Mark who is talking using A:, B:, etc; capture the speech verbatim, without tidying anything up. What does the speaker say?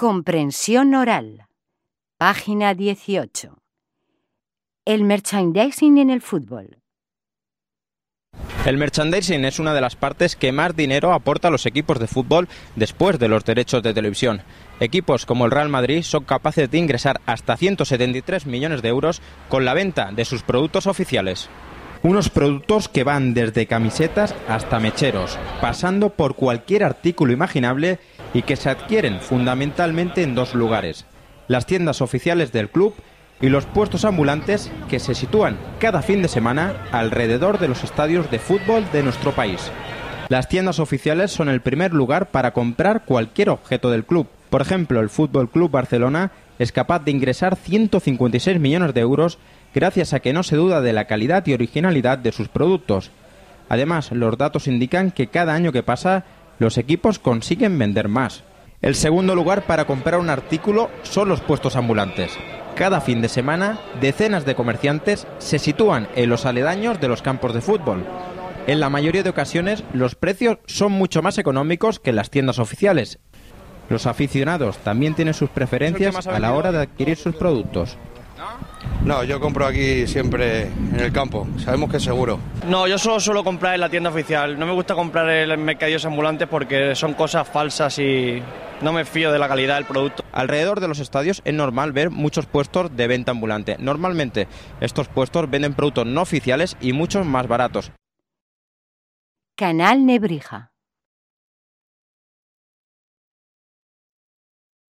A: Comprensión oral. Página dieciocho. El merchandising en el fútbol.
B: El merchandising es una de las partes que más dinero aporta a los equipos de fútbol después de los derechos de televisión. Equipos como el Real Madrid son capaces de ingresar hasta ciento setenta y tres millones de euros con la venta de sus productos oficiales. Unos productos que van desde camisetas hasta mecheros, pasando por cualquier artículo imaginable y que se adquieren fundamentalmente en dos lugares: las tiendas oficiales del club y los puestos ambulantes que se sitúan cada fin de semana alrededor de los estadios de fútbol de nuestro país. Las tiendas oficiales son el primer lugar para comprar cualquier objeto del club. Por ejemplo, el Fútbol Club Barcelona es capaz de ingresar ciento cincuenta y seis millones de euros gracias a que no se duda de la calidad y originalidad de sus productos. Además, los datos indican que cada año que pasa, los equipos consiguen vender más. El segundo lugar para comprar un artículo son los puestos ambulantes. Cada fin de semana, decenas de comerciantes se sitúan en los aledaños de los campos de fútbol. En la mayoría de ocasiones, los precios son mucho más económicos que en las tiendas oficiales. Los aficionados también tienen sus preferencias a la hora de adquirir sus productos.
C: No, yo compro aquí siempre en el campo, sabemos que es seguro.
D: No, yo solo suelo comprar en la tienda oficial. No me gusta comprar en mercadillos ambulantes porque son cosas falsas y no me fío de la calidad del producto.
B: Alrededor de los estadios es normal ver muchos puestos de venta ambulante. Normalmente estos puestos venden productos no oficiales y muchos más baratos.
A: Canal Nebrija.